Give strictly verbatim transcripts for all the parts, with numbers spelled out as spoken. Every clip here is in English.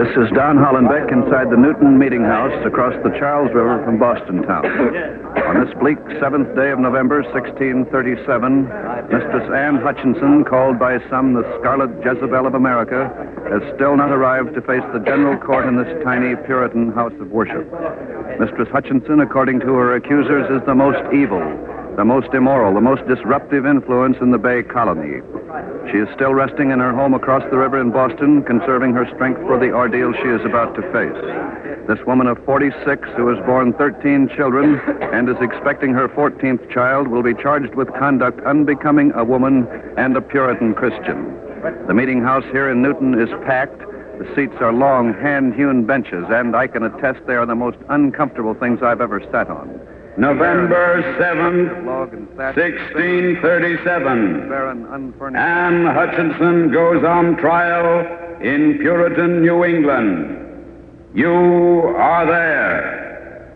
This is Don Hollenbeck inside the Newton Meeting House across the Charles River from Boston town. On this bleak seventh day of November, sixteen thirty-seven, Mistress Anne Hutchinson, called by some the Scarlet Jezebel of America, has still not arrived to face the general court in this tiny Puritan house of worship. Mistress Hutchinson, according to her accusers, is the most evil, the most immoral, the most disruptive influence in the Bay Colony. She is still resting in her home across the river in Boston, conserving her strength for the ordeal she is about to face. This woman of forty-six, who has borne thirteen children and is expecting her fourteenth child, will be charged with conduct unbecoming a woman and a Puritan Christian. The meeting house here in Newton is packed. The seats are long, hand-hewn benches, and I can attest they are the most uncomfortable things I've ever sat on. November seventh, sixteen thirty-seven. Anne Hutchinson goes on trial in Puritan New England. You are there.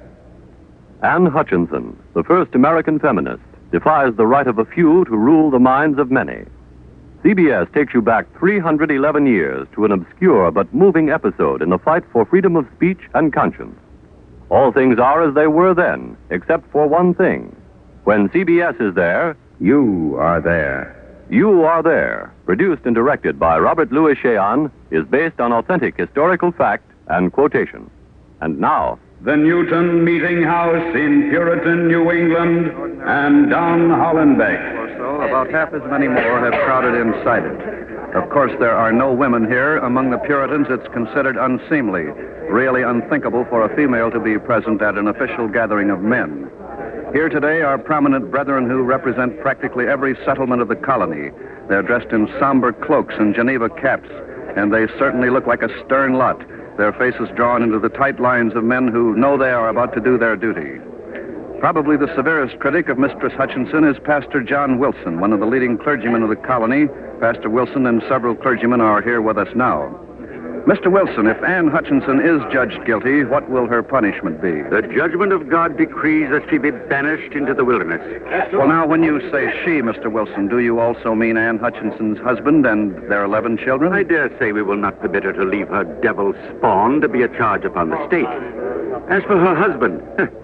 Anne Hutchinson, the first American feminist, defies the right of a few to rule the minds of many. C B S takes you back three hundred eleven years to an obscure but moving episode in the fight for freedom of speech and conscience. All things are as they were then, except for one thing. When C B S is there, you are there. You Are There, produced and directed by Robert Louis Cheon, is based on authentic historical fact and quotation. And now, the Newton Meeting House in Puritan New England and Don Hollenbeck. Or so, about half as many more have crowded inside it. Of course, there are no women here. Among the Puritans, it's considered unseemly, really unthinkable for a female to be present at an official gathering of men. Here today are prominent brethren who represent practically every settlement of the colony. They're dressed in somber cloaks and Geneva caps, and they certainly look like a stern lot, their faces drawn into the tight lines of men who know they are about to do their duty. Probably the severest critic of Mistress Hutchinson is Pastor John Wilson, one of the leading clergymen of the colony. Pastor Wilson and several clergymen are here with us now. Mister Wilson, if Anne Hutchinson is judged guilty, what will her punishment be? The judgment of God decrees that she be banished into the wilderness. Well, now, when you say she, Mister Wilson, do you also mean Anne Hutchinson's husband and their eleven children? I dare say we will not permit her to leave her devil spawn to be a charge upon the state. As for her husband,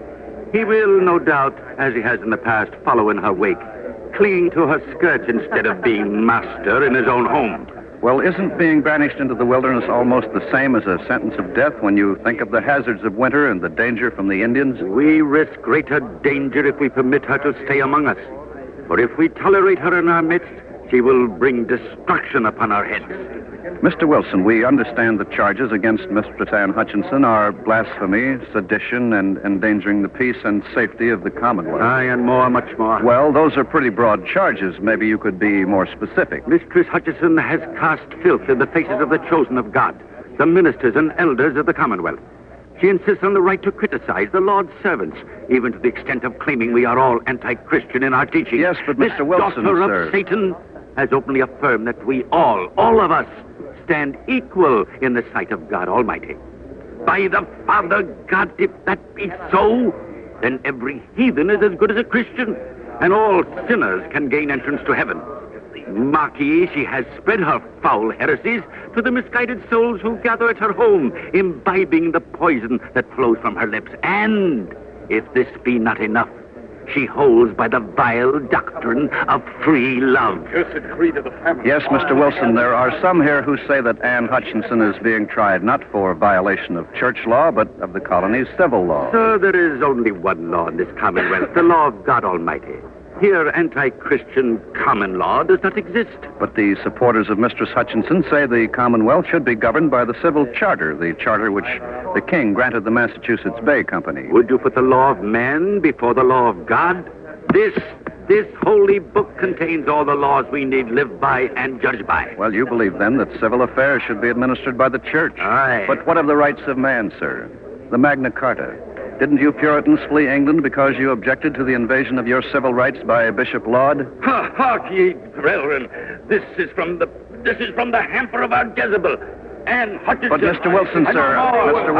he will, no doubt, as he has in the past, follow in her wake, clinging to her skirts instead of being master in his own home. Well, isn't being banished into the wilderness almost the same as a sentence of death when you think of the hazards of winter and the danger from the Indians? We risk greater danger if we permit her to stay among us. For if we tolerate her in our midst, she will bring destruction upon our heads. Mister Wilson, we understand the charges against Mistress Anne Hutchinson are blasphemy, sedition, and endangering the peace and safety of the Commonwealth. Aye, and more, much more. Well, those are pretty broad charges. Maybe you could be more specific. Mistress Hutchinson has cast filth in the faces of the chosen of God, the ministers and elders of the Commonwealth. She insists on the right to criticize the Lord's servants, even to the extent of claiming we are all anti-Christian in our teaching. Yes, but Mister Wilson, daughter sir... of Satan has openly affirmed that we all, all of us, stand equal in the sight of God Almighty. By the Father God, if that be so, then every heathen is as good as a Christian, and all sinners can gain entrance to heaven. Mark ye, she has spread her foul heresies to the misguided souls who gather at her home, imbibing the poison that flows from her lips. And, if this be not enough, she holds by the vile doctrine of free love. Cursed creed of the family. Yes, Mister Wilson, there are some here who say that Anne Hutchinson is being tried not for violation of church law, but of the colony's civil law. Sir, there is only one law in this Commonwealth, the law of God Almighty. Here, anti-Christian common law does not exist. But the supporters of Mistress Hutchinson say the Commonwealth should be governed by the civil charter, the charter which the King granted the Massachusetts Bay Company. Would you put the law of man before the law of God? This, this holy book contains all the laws we need live by and judge by. Well, you believe, then, that civil affairs should be administered by the church. Aye. But what of the rights of man, sir? The Magna Carta. Didn't you Puritans flee England because you objected to the invasion of your civil rights by Bishop Laud? Ha, hark ye, brethren. This is from the this is from the hamper of our Jezebel. Anne Hutchinson. But Mister Wilson, sir, Mister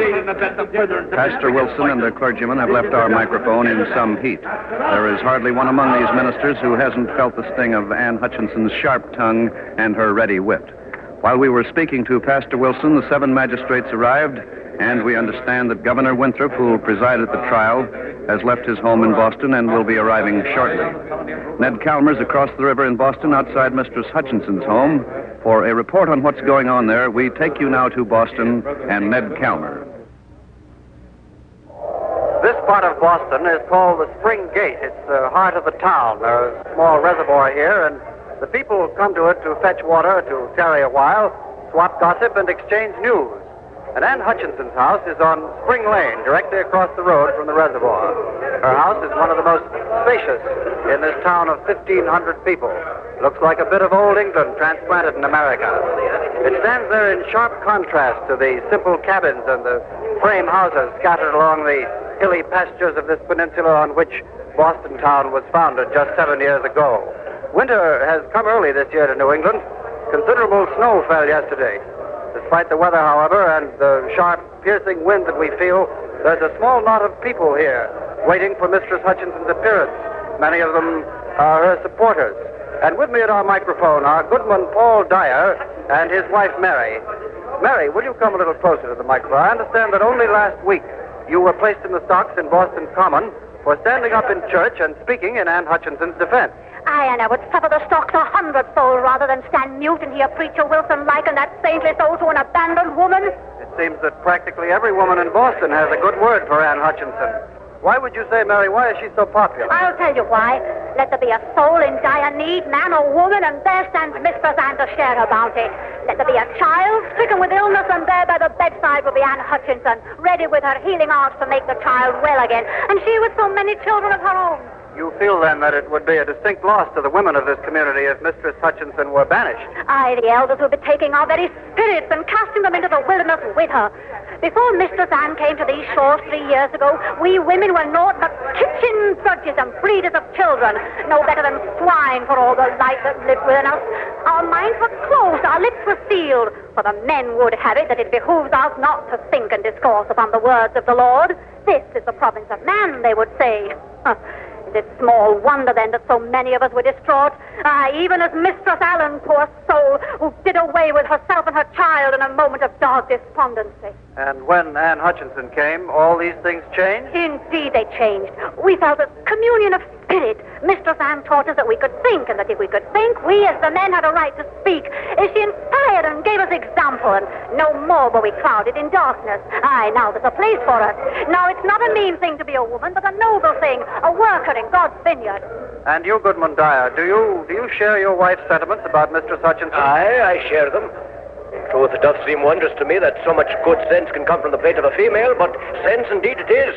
Wilson, Pastor Wilson and the clergyman have left our microphone in some heat. There is hardly one among these ministers who hasn't felt the sting of Anne Hutchinson's sharp tongue and her ready wit. While we were speaking to Pastor Wilson, the seven magistrates arrived, and we understand that Governor Winthrop, who will preside at the trial, has left his home in Boston and will be arriving shortly. Ned Calmer's across the river in Boston outside Mistress Hutchinson's home. For a report on what's going on there, we take you now to Boston and Ned Calmer. This part of Boston is called the Spring Gate. It's the heart of the town. There's a small reservoir here, and the people come to it to fetch water, to tarry a while, swap gossip, and exchange news. And Ann Hutchinson's house is on Spring Lane, directly across the road from the reservoir. Her house is one of the most spacious in this town of fifteen hundred people. Looks like a bit of old England transplanted in America. It stands there in sharp contrast to the simple cabins and the frame houses scattered along the hilly pastures of this peninsula on which Boston town was founded just seven years ago. Winter has come early this year to New England. Considerable snow fell yesterday. Despite the weather, however, and the sharp, piercing wind that we feel, there's a small knot of people here waiting for Mistress Hutchinson's appearance. Many of them are her supporters. And with me at our microphone are Goodman Paul Dyer and his wife, Mary. Mary, will you come a little closer to the microphone? I understand that only last week you were placed in the stocks in Boston Common for standing up in church and speaking in Ann Hutchinson's defense. Aye, and I would suffer the stocks a hundredfold rather than stand mute and hear Preacher Wilson liken that saintly soul to an abandoned woman. It seems that practically every woman in Boston has a good word for Ann Hutchinson. Why would you say, Mary, why is she so popular? I'll tell you why. Let there be a soul in dire need, man or woman, and there stands Mistress Ann to share her bounty. Let there be a child stricken with illness, and there by the bedside will be Ann Hutchinson, ready with her healing arts to make the child well again, and she with so many children of her own. You feel, then, that it would be a distinct loss to the women of this community if Mistress Hutchinson were banished? Aye, the elders will be taking our very spirits and casting them into the wilderness with her. Before Mistress Ann came to these shores three years ago, we women were naught but kitchen drudges and breeders of children, no better than swine for all the life that lived within us. Our minds were closed, our lips were sealed, for the men would have it that it behooves us not to think and discourse upon the words of the Lord. This is the province of man, they would say. It's small wonder, then, that so many of us were distraught. Aye, even as Mistress Allen, poor soul, who did away with herself and her child in a moment of dark despondency. And when Ann Hutchinson came, all these things changed? Indeed, they changed. We felt a communion of spirit. Mistress Ann taught us that we could think, and that if we could think, we as the men had a right to speak. She inspired and gave us example, and no more were we clouded in darkness. Aye, now there's a place for us. Now, it's not a mean thing to be a woman, but a noble thing, a worker in God's vineyard. And you, Goodman Dyer, do you do you share your wife's sentiments about Mistress Hutchinson? Aye, I share them. In truth, it doth seem wondrous to me that so much good sense can come from the plate of a female, but sense indeed it is.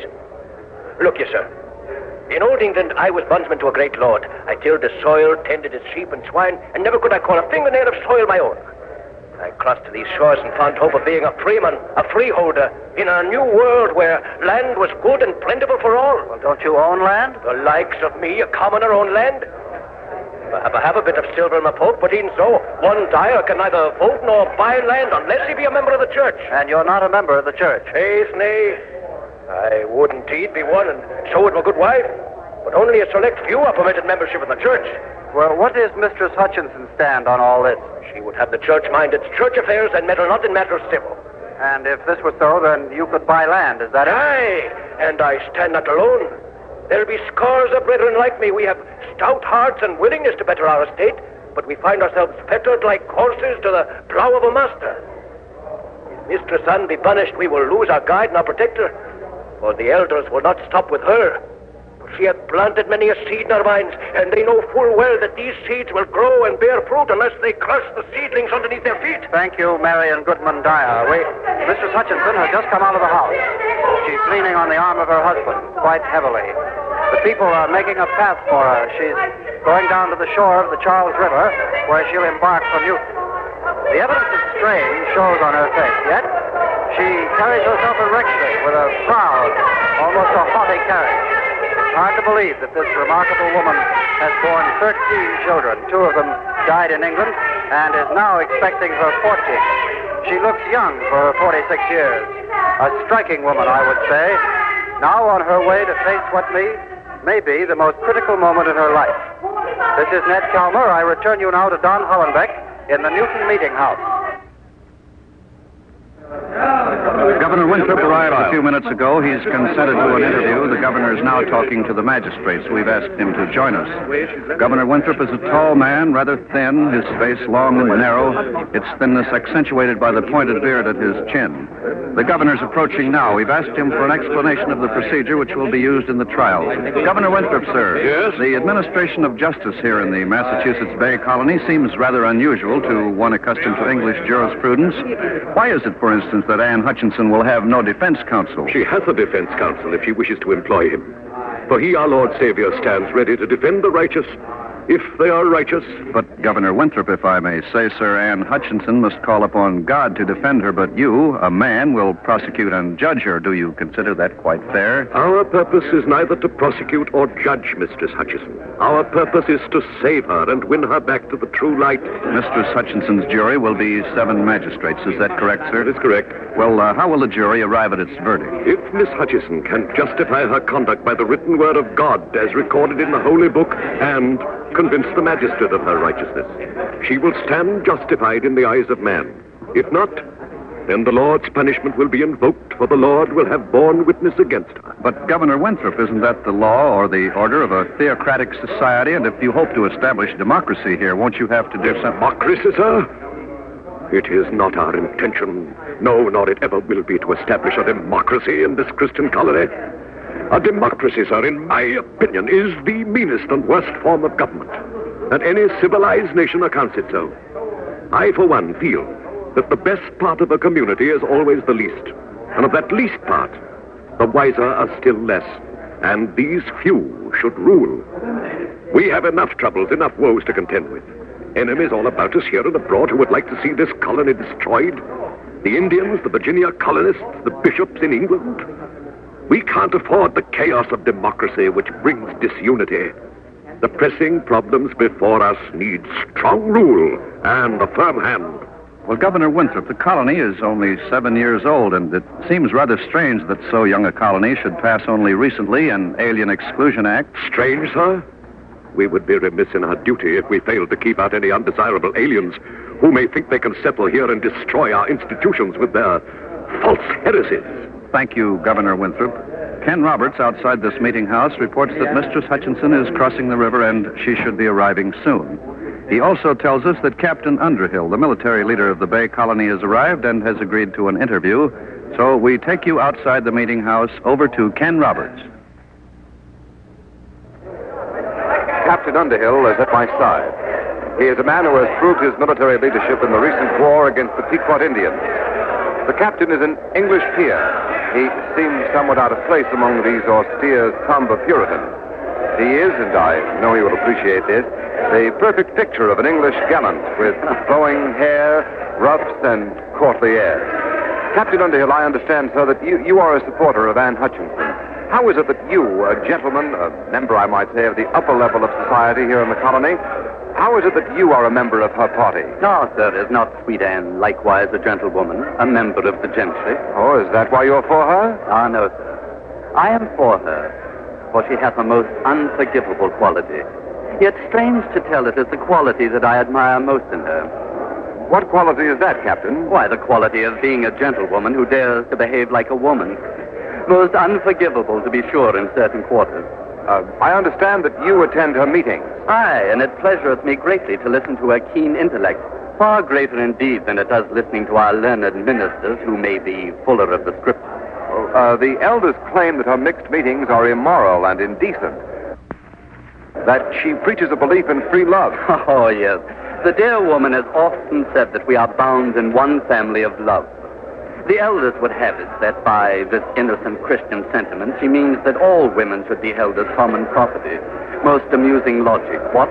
Look you, sir. In old England, I was bondsman to a great lord. I tilled the soil, tended his sheep and swine, and never could I call a fingernail of soil my own. I crossed to these shores and found hope of being a freeman, a freeholder, in a new world where land was good and plentiful for all. Well, don't you own land? The likes of me, a commoner, own land? I have a bit of silver in my poke, but even so, one Dyer can neither vote nor buy land unless he be a member of the church. And you're not a member of the church? Faith, nay. I would indeed be one, and so would my good wife. But only a select few are permitted membership in the church. Well, what is Mistress Hutchinson's stand on all this? She would have the church mind its church affairs and meddle not in matters civil. And if this were so, then you could buy land, is that it? Aye, and I stand not alone. There'll be scores of brethren like me. We have stout hearts and willingness to better our estate, but we find ourselves fettered like horses to the plough of a master. If Mistress Ann be punished, we will lose our guide and our protector, for the elders will not stop with her. She hath planted many a seed in our minds, and they know full well that these seeds will grow and bear fruit unless they crush the seedlings underneath their feet. Thank you, Mary and Goodman Dyer. We, Mistress Hutchinson has just come out of the house. She's leaning on the arm of her husband, quite heavily. The people are making a path for her. She's going down to the shore of the Charles River, where she'll embark for Newton. The evidence of strain shows on her face, yet she carries herself erectly with a proud, almost a haughty carriage. Hard to believe that this remarkable woman has borne thirteen children. Two of them died in England and is now expecting her fourteenth. She looks young for her forty-six years. A striking woman, I would say. Now on her way to face what may, may be the most critical moment in her life. This is Ned Calmer. I return you now to Don Hollenbeck in the Newton Meeting House. Governor Winthrop arrived a few minutes ago. He's consented to an interview. The governor is now talking to the magistrates. We've asked him to join us. Governor Winthrop is a tall man, rather thin, his face long and narrow, its thinness accentuated by the pointed beard at his chin. The governor's approaching now. We've asked him for an explanation of the procedure which will be used in the trial. Governor Winthrop, sir. Yes? The administration of justice here in the Massachusetts Bay Colony seems rather unusual to one accustomed to English jurisprudence. Why is it, for instance, that Anne Hutchinson will have no defense counsel? She has a defense counsel if she wishes to employ him. For he, our Lord Savior, stands ready to defend the righteous if they are righteous. But, Governor Winthrop, if I may say, sir, Anne Hutchinson must call upon God to defend her, but you, a man, will prosecute and judge her. Do you consider that quite fair? Our purpose is neither to prosecute or judge Mistress Hutchinson. Our purpose is to save her and win her back to the true light. Mistress Hutchinson's jury will be seven magistrates. Is that correct, sir? That is correct. Well, uh, how will the jury arrive at its verdict? If Miss Hutchinson can justify her conduct by the written word of God as recorded in the Holy Book and convince the magistrate of her righteousness, she will stand justified in the eyes of man. If not, then the Lord's punishment will be invoked, for the Lord will have borne witness against her. But, Governor Winthrop, isn't that the law or the order of a theocratic society? And if you hope to establish democracy here, won't you have to do something? Democracy, sir? It is not our intention, no, nor it ever will be, to establish a democracy in this Christian colony. A democracy, sir, in my opinion, is the meanest and worst form of government, and any civilized nation accounts it so. I, for one, feel that the best part of a community is always the least, and of that least part, the wiser are still less, and these few should rule. We have enough troubles, enough woes to contend with. Enemies all about us here and abroad who would like to see this colony destroyed. The Indians, the Virginia colonists, the bishops in England. We can't afford the chaos of democracy which brings disunity. The pressing problems before us need strong rule and a firm hand. Well, Governor Winthrop, the colony is only seven years old, and it seems rather strange that so young a colony should pass only recently an Alien Exclusion Act. Strange, sir? We would be remiss in our duty if we failed to keep out any undesirable aliens who may think they can settle here and destroy our institutions with their false heresies. Thank you, Governor Winthrop. Ken Roberts, outside this meeting house, reports that Mistress Hutchinson is crossing the river and she should be arriving soon. He also tells us that Captain Underhill, the military leader of the Bay Colony, has arrived and has agreed to an interview. So we take you outside the meeting house over to Ken Roberts. Captain Underhill is at my side. He is a man who has proved his military leadership in the recent war against the Pequot Indians. The captain is an English peer. He seems somewhat out of place among these austere, somber Puritans. He is, and I know he will appreciate this, the perfect picture of an English gallant with flowing hair, ruffs, and courtly airs. Captain Underhill, I understand, sir, that you, you are a supporter of Anne Hutchinson. How is it that you, a gentleman, a member, I might say, of the upper level of society here in the colony, how is it that you are a member of her party? No, sir, is not Sweet Anne likewise a gentlewoman, a member of the gentry? Oh, is that why you're for her? Ah, no, sir. I am for her, for she hath a most unforgivable quality. Yet strange to tell, it is the quality that I admire most in her. What quality is that, Captain? Why, the quality of being a gentlewoman who dares to behave like a woman. Most unforgivable, to be sure, in certain quarters. Uh, I understand that you attend her meetings. Aye, and it pleasureth me greatly to listen to her keen intellect, far greater indeed than it does listening to our learned ministers who may be fuller of the scriptures. Uh, the elders claim that her mixed meetings are immoral and indecent, that she preaches a belief in free love. Oh, yes. The dear woman has often said that we are bound in one family of love. The elders would have it that by this innocent Christian sentiment, she means that all women should be held as common property. Most amusing logic, what?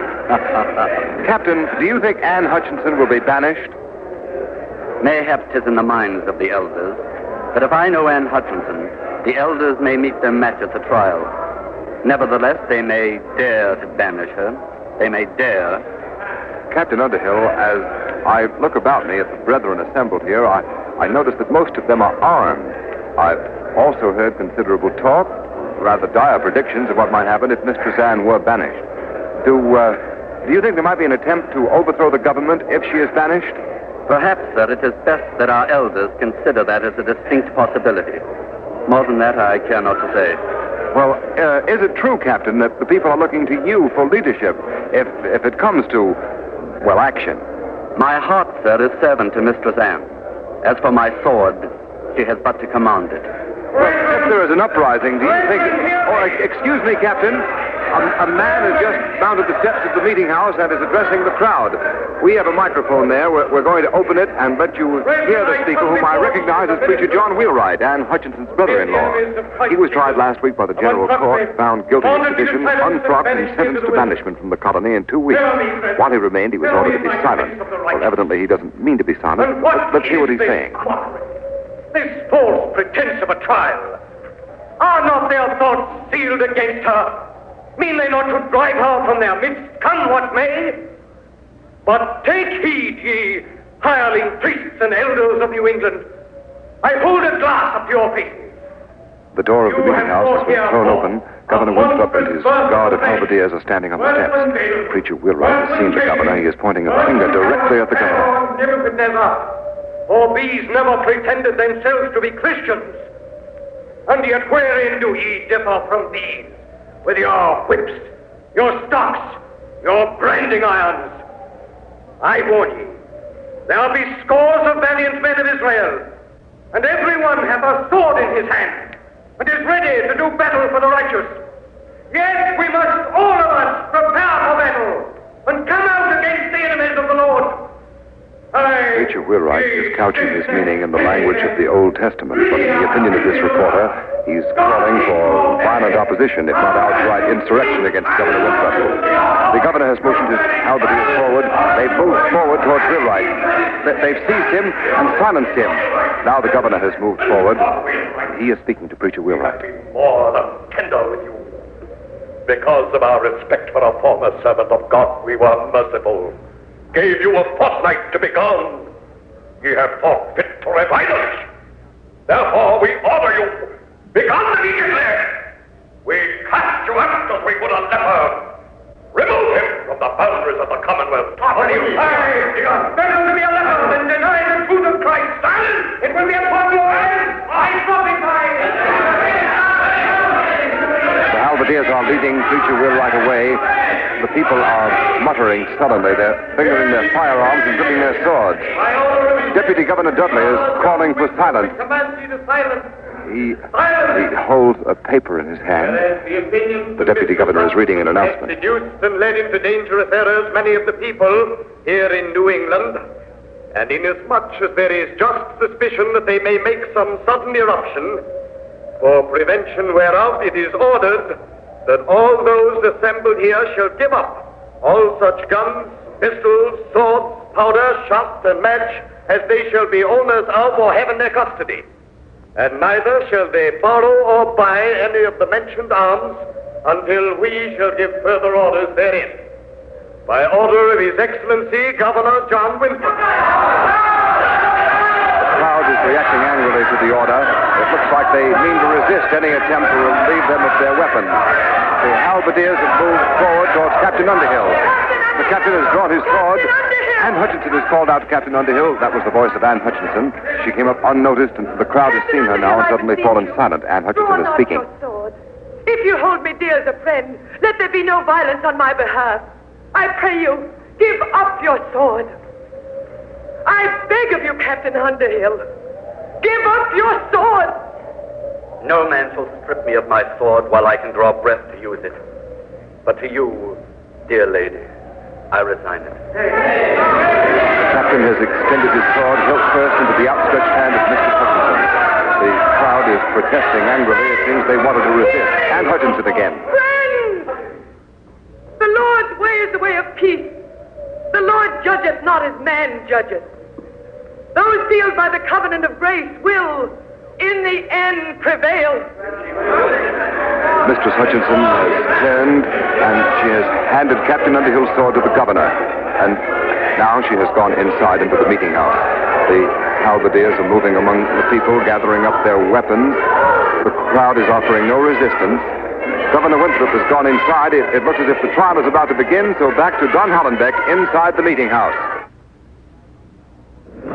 Captain, do you think Anne Hutchinson will be banished? Mayhap 'tis in the minds of the elders. But if I know Anne Hutchinson, the elders may meet their match at the trial. Nevertheless, they may dare to banish her. They may dare. Captain Underhill, as I look about me at the brethren assembled here, I, I notice that most of them are armed. I've also heard considerable talk, rather dire predictions of what might happen if Mistress Anne were banished. Do, uh, do you think there might be an attempt to overthrow the government if she is banished? Perhaps, sir, it is best that our elders consider that as a distinct possibility. More than that, I care not to say. Well, uh, is it true, Captain, that the people are looking to you for leadership if if it comes to, well, action? My heart, sir, is servant to Mistress Anne. As for my sword, she has but to command it. Well, if there is an uprising, do you think... Oh, excuse me, Captain. A, a man has just mounted the steps of the meeting house and is addressing the crowd. We have a microphone there. We're, we're going to open it and let you hear the speaker, whom I recognize as Preacher John Wheelwright, Anne Hutchinson's brother-in-law. He was tried last week by the General Court, found guilty of sedition, unfrocked, and sentenced to banishment from the colony in two weeks. While he remained, he was ordered to be silent. Well, evidently he doesn't mean to be silent. But let's hear what he's saying. This false pretense of a trial. Are not their thoughts sealed against her? Mean they not to drive her from their midst, come what may? But take heed, ye hireling priests and elders of New England. I hold a glass up your faces. The door of the meeting house has been thrown open. Governor Winthrop and his guard of halberdiers are standing on the steps. Preacher Wheelwright has seen the governor. He is pointing a finger directly at the governor. Nebuchadnezzar, for these never pretended themselves to be Christians. And yet wherein do ye differ from these? With your whips, your stocks, your branding irons. I warn ye, there'll be scores of valiant men of Israel, and every one hath a sword in his hand, and is ready to do battle for the righteous. Yet we must all of us prepare for battle, and come out against the enemies of the Lord. I... Preacher Wheelwright is couching his meaning in the language of the Old Testament, but in the opinion of this reporter, he's calling for violent opposition, if not outright insurrection, against Governor Winthrop. The governor has motioned his halberdiers forward. They've moved forward towards Wheelwright. They've seized him and silenced him. Now the governor has moved forward. He is speaking to Preacher Wheelwright. More than tender with you. Because of our respect for a former servant of God, we were merciful. Gave you a fortnight to be gone. Ye have thought fit to revile us. Therefore we order you, begone immediately. We cast you out as we would a leper. Remove him from the boundaries of the Commonwealth. What do you say? Better to be a leper than deny the truth of Christ. Silence! It will be upon your head. I prophesy. The halberdiers are leading Preacher Wheelwright away. The people are muttering sullenly. They're fingering their firearms and gripping their swords. Deputy Governor Dudley is calling for silence. He, he holds a paper in his hand. The deputy governor is reading an announcement. Seduced and led into dangerous errors many of the people here in New England. And inasmuch as there is just suspicion that they may make some sudden eruption, for prevention whereof it is ordered that all those assembled here shall give up all such guns, pistols, swords, powder, shot, and match as they shall be owners of or have in their custody. And neither shall they borrow or buy any of the mentioned arms until we shall give further orders therein. By order of His Excellency, Governor John Winthrop. The crowd is reacting angrily to the order. It looks like they mean to resist any attempt to relieve them of their weapons. The halberdiers have moved forward towards Captain Underhill. The captain has drawn his sword. Anne Hutchinson has called out to Captain Underhill. That was the voice of Anne Hutchinson. She came up unnoticed, and the crowd has seen her now and suddenly fallen silent. Anne Hutchinson is speaking. If you hold me dear as a friend, let there be no violence on my behalf. I pray you, give up your sword. I beg of you, Captain Underhill, give up your sword. No man shall strip me of my sword while I can draw breath to use it. But to you, dear lady, I resign it. The captain has extended his sword hilt first into the outstretched hand of Mister Hutchinson. The crowd is protesting angrily. It seems they wanted to resist. Anne Hutchinson again. Friends! The Lord's way is the way of peace. The Lord judgeth not as man judgeth. Those sealed by the covenant of grace will, in the end, prevail. Mistress Hutchinson has turned and she has handed Captain Underhill's sword to the governor. And now she has gone inside into the meeting house. The halberdiers are moving among the people, gathering up their weapons. The crowd is offering no resistance. Governor Winthrop has gone inside. It, it looks as if the trial is about to begin, so back to Don Hollenbeck inside the meeting house.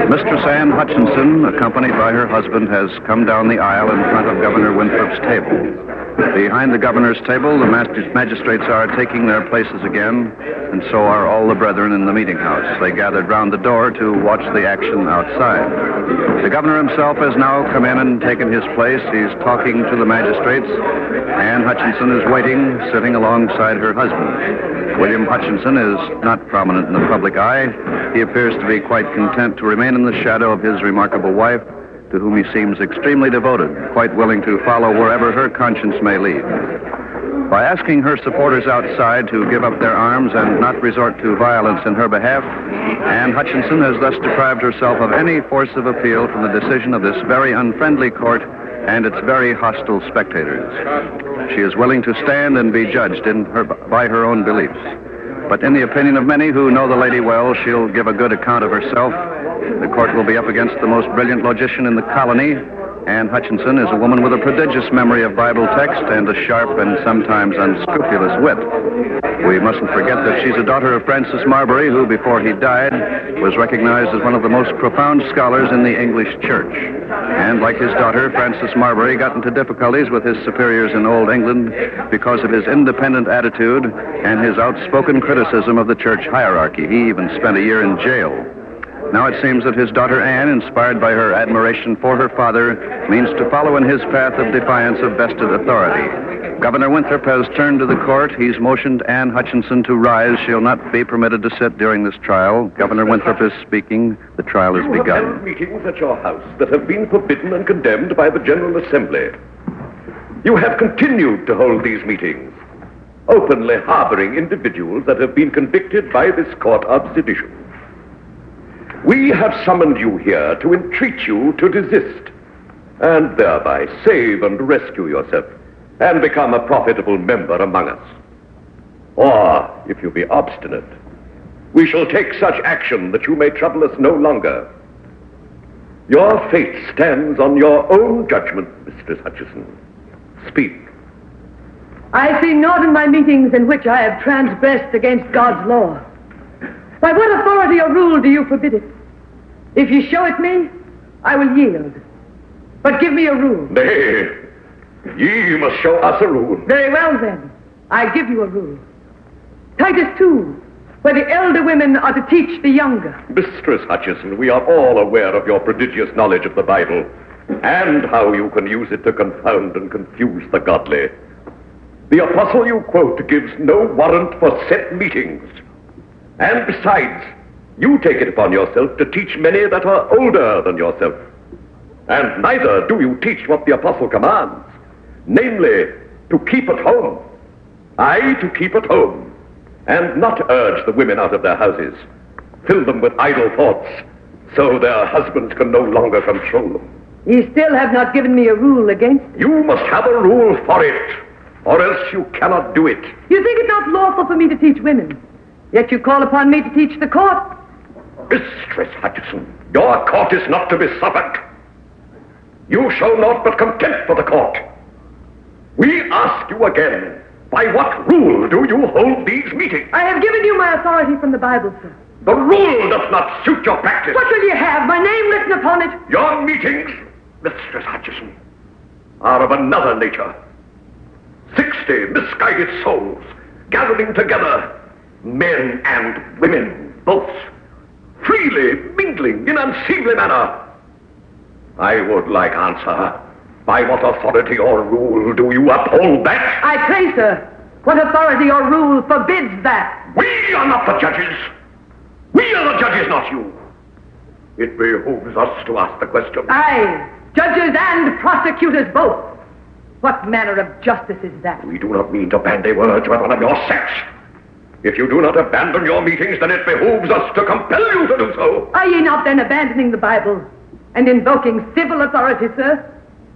Mistress Anne Hutchinson, accompanied by her husband, has come down the aisle in front of Governor Winthrop's table. Behind the governor's table, the magistrates are taking their places again, and so are all the brethren in the meeting house. They gathered round the door to watch the action outside. The governor himself has now come in and taken his place. He's talking to the magistrates. Anne Hutchinson is waiting, sitting alongside her husband. William Hutchinson is not prominent in the public eye. He appears to be quite content to remain in the shadow of his remarkable wife, to whom he seems extremely devoted, quite willing to follow wherever her conscience may lead. By asking her supporters outside to give up their arms and not resort to violence in her behalf, Anne Hutchinson has thus deprived herself of any force of appeal from the decision of this very unfriendly court and its very hostile spectators. She is willing to stand and be judged in her, by her own beliefs. But in the opinion of many who know the lady well, she'll give a good account of herself. The court will be up against the most brilliant logician in the colony. Anne Hutchinson is a woman with a prodigious memory of Bible text and a sharp and sometimes unscrupulous wit. We mustn't forget that she's a daughter of Francis Marbury, who, before he died, was recognized as one of the most profound scholars in the English church. And like his daughter, Francis Marbury got into difficulties with his superiors in Old England because of his independent attitude and his outspoken criticism of the church hierarchy. He even spent a year in jail. Now it seems that his daughter Anne, inspired by her admiration for her father, means to follow in his path of defiance of vested authority. Governor Winthrop has turned to the court. He's motioned Anne Hutchinson to rise. She'll not be permitted to sit during this trial. Governor Winthrop is speaking. The trial has you begun. You have held meetings at your house that have been forbidden and condemned by the General Assembly. You have continued to hold these meetings, openly harboring individuals that have been convicted by this court of sedition. We have summoned you here to entreat you to desist, and thereby save and rescue yourself, and become a profitable member among us. Or, if you be obstinate, we shall take such action that you may trouble us no longer. Your fate stands on your own judgment, Mistress Hutchinson. Speak. I see naught in my meetings in which I have transgressed against God's law. By what authority or rule do you forbid it? If you show it me, I will yield. But give me a rule. Nay, ye must show us a rule. Very well, then. I give you a rule. Titus two, where the elder women are to teach the younger. Mistress Hutchinson, we are all aware of your prodigious knowledge of the Bible, and how you can use it to confound and confuse the godly. The apostle you quote gives no warrant for set meetings. And besides, you take it upon yourself to teach many that are older than yourself. And neither do you teach what the apostle commands, namely, to keep at home. Aye, to keep at home, and not urge the women out of their houses, fill them with idle thoughts, so their husbands can no longer control them. You still have not given me a rule against it. You must have a rule for it, or else you cannot do it. You think it not lawful for me to teach women, yet you call upon me to teach the court. Mistress Hutchinson, your court is not to be suffered. You show naught but contempt for the court. We ask you again, by what rule do you hold these meetings? I have given you my authority from the Bible, sir. The rule does not suit your practice. What will you have? My name written upon it? Your meetings, Mistress Hutchinson, are of another nature. Sixty misguided souls gathering together, men and women both, freely mingling in unseemly manner. I would like answer. By what authority or rule do you uphold that? I pray, sir, what authority or rule forbids that? We are not the judges. We are the judges, not you. It behooves us to ask the question. Aye, judges and prosecutors both. What manner of justice is that? We do not mean to bandy words with one of your sex. If you do not abandon your meetings, then it behooves us to compel you to do so. Are ye not then abandoning the Bible and invoking civil authority, sir?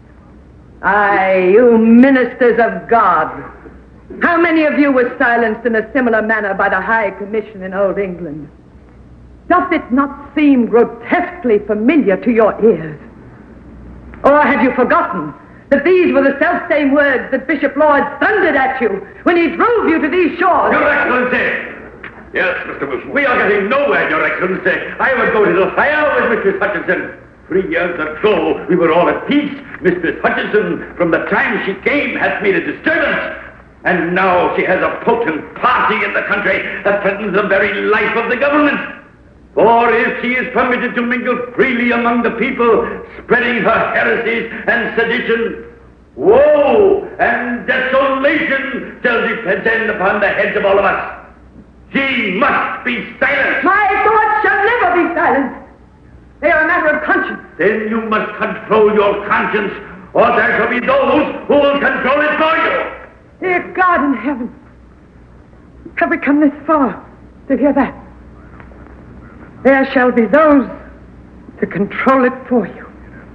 Aye, you ministers of God. How many of you were silenced in a similar manner by the High Commission in Old England? Doth it not seem grotesquely familiar to your ears? Or have you forgotten that these were the self-same words that Bishop Lloyd thundered at you when he drove you to these shores? Your Excellency! Yes, Mister Wilson. We are getting nowhere, Your Excellency. I would go to the fire with Missus Hutchinson. Three years ago, we were all at peace. Missus Hutchinson, from the time she came, has made a disturbance. And now she has a potent party in the country that threatens the very life of the government. For if she is permitted to mingle freely among the people, spreading her heresies and sedition, woe and desolation shall descend upon the heads of all of us. She must be silenced. My thoughts shall never be silenced. They are a matter of conscience. Then you must control your conscience, or there shall be those who will control it for you. Dear God in heaven, have we come this far to hear that? There shall be those to control it for you.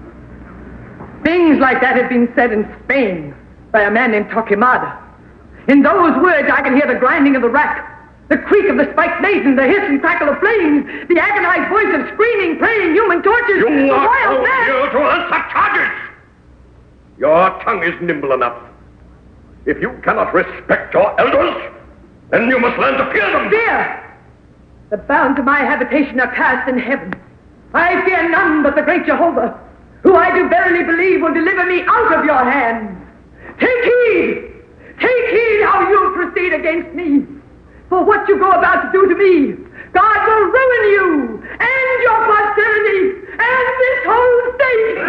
Things like that have been said in Spain by a man named Torquemada. In those words, I can hear the grinding of the rack, the creak of the spiked mason, the hiss and crackle of flames, the agonized voice of screaming, praying human torches. You the are wild so man. here to answer charges. Your tongue is nimble enough. If you cannot respect your elders, then you must learn to fear them. Fear! The bounds of my habitation are cast in heaven. I fear none but the great Jehovah, who I do verily believe will deliver me out of your hands. Take heed! Take heed how you proceed against me. For what you go about to do to me, God will ruin you, and your posterity, and this whole state.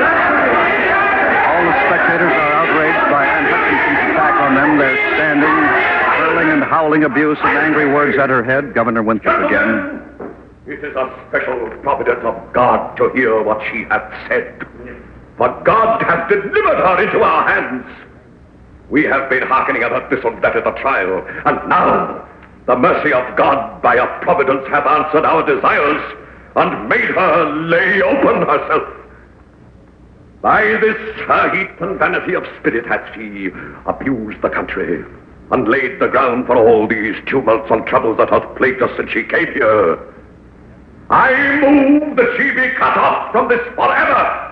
All the spectators are outraged by Anne Hutchinson's attack on them. They're standing, hurling and howling abuse and angry words at her head. Governor Winthrop again. It is a special providence of God to hear what she hath said. For God hath delivered her into our hands. We have been hearkening about this and that at the trial, and now the mercy of God by a providence hath answered our desires, and made her lay open herself. By this her heat and vanity of spirit hath she abused the country, and laid the ground for all these tumults and troubles that hath plagued us since she came here. I move that she be cut off from this forever.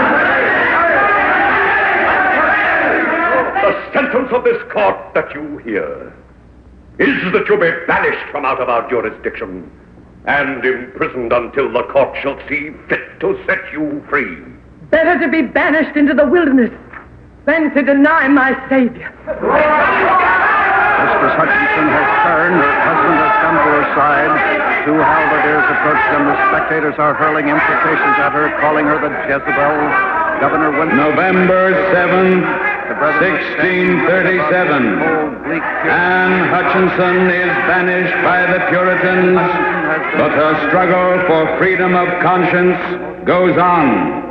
The sentence of this court that you hear is that you be banished from out of our jurisdiction and imprisoned until the court shall see fit to set you free. Better to be banished into the wilderness than to deny my Savior. Mistress Hutchinson has turned. Her husband has come to her side. Two halberdiers approach them. The spectators are hurling imprecations at her, calling her the Jezebel. Governor Winthrop. November seventh, sixteen thirty-seven. Anne Hutchinson is banished by the Puritans, but her struggle for freedom of conscience goes on.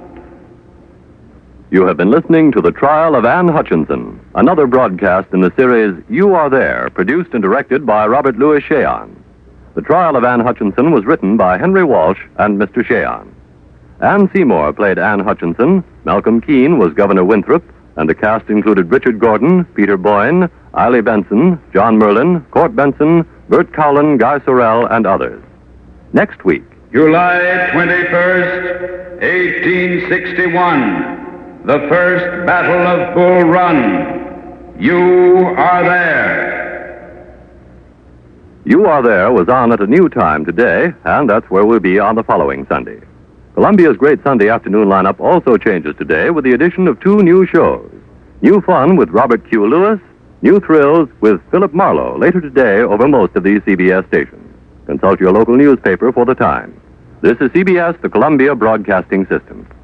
You have been listening to The Trial of Anne Hutchinson, another broadcast in the series You Are There, produced and directed by Robert Louis Cheon. The Trial of Anne Hutchinson was written by Henry Walsh and Mister Cheon. Anne Seymour played Anne Hutchinson, Malcolm Keene was Governor Winthrop, and the cast included Richard Gordon, Peter Boyne, Eiley Benson, John Merlin, Court Benson, Bert Cowlin, Guy Sorel, and others. Next week, July twenty-first, eighteen sixty-one, the first Battle of Bull Run. You Are There. You Are There was on at a new time today, and that's where we'll be on the following Sunday. Columbia's great Sunday afternoon lineup also changes today with the addition of two new shows. New Fun with Robert Q. Lewis, New Thrills with Philip Marlowe later today over most of these C B S stations. Consult your local newspaper for the time. This is C B S, the Columbia Broadcasting System.